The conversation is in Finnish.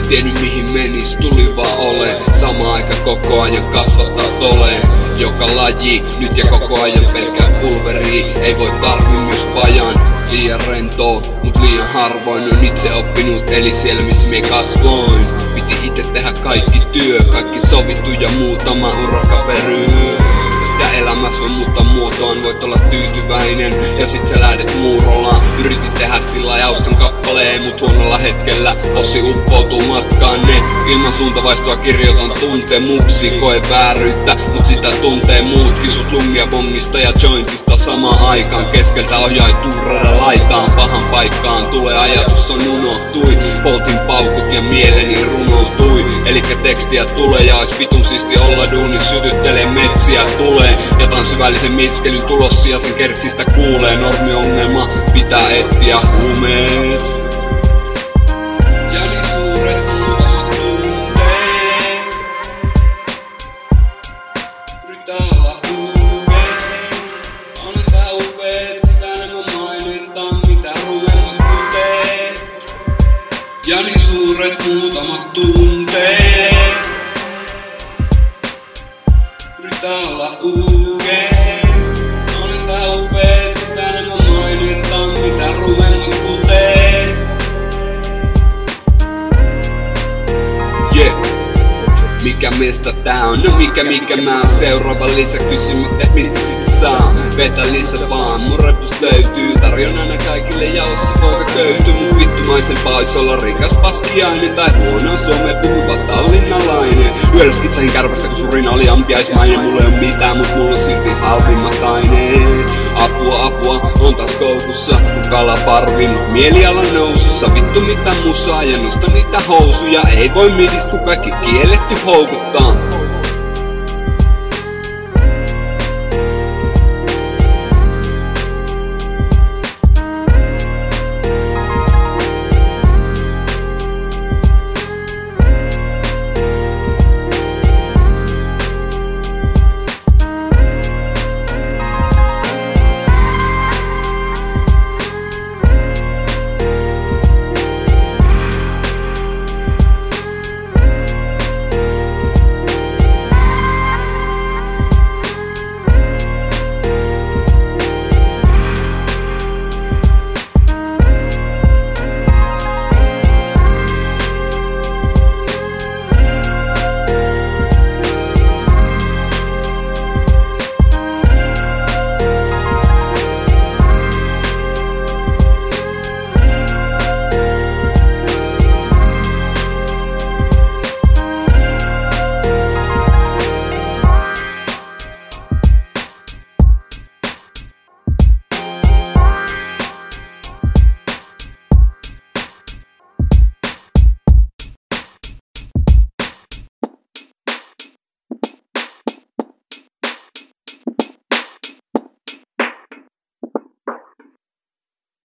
Tiennyt mihin menis, tuli vaan ole. Sama aika koko ajan kasvattaa toleen. Joka laji, nyt ja koko ajan pelkää pulveria. Ei voi tarvii myös pajan. Liian rentoo, mut liian harvoin on itse oppinut, eli siellä missä mie kasvoin. Piti itse tehdä kaikki työ, kaikki sovittu ja muutama urakka peryy. Ja elämässä voi muuttaa muotoaan, voit olla tyytyväinen ja sit sä lähdet muurolaan. Yritin tehdä sillä jauskan kappaleen, mut huonolla hetkellä ossi uppoutuu matkaanne. Ilman suuntavaistoa kirjoitan tuntemuksi, koe vääryyttä, mut sitä tuntee muutkin. Sut lungia bongista ja jointista samaan aikaan. Keskeltä ohjaituu rada laitaan, pahan paikkaan tulee ajatus on unohtui. Poltin paukut ja mieleni runoutui. Elikkä tekstiä tulee ja ois vitun siisti olla duunis, sytyttelee metsiä tulee. Jotain syvällisen mietiskelyn tulossia sen kertsistä kuulee. Normiongelma pitää etsiä huumeet. Ja niin suuret muutamat tunteet. Yritää olla upeet. On tää upeet, sitä enemmän mainitaan mitä ruumelmat tunteet. Ja niin suuret muutamat tunteet. Yritää olla upeet. Olen tää upeet, sitä enemmän mainitaan mitä ruumelmat kuteet. Yeah. Mikä meistä tää on? No mikä mä oon? Seuraava lisäkysymys, mistä sitä saa? Vetä lisä vaan, mun repus löytyy. Tarjon aina kaikille ja ossa poika köyhtyy. Mun vittumaisempaa ois olla rikas paskiainen tai huono Suomeen puhuva tallinnalainen. Yöllä skitsahin kärpästä kun surina oli ampiaismainen. Mulla ei oo mitään, mut mulla on silti halvimmat aineet. Apua, on taas koukussa, kun kalaparvi, mut mielialan nousussa. Vittu mitä musaa ja nosta niitä housuja. Ei voi midistä kun kaikki kielletty houkuttaa.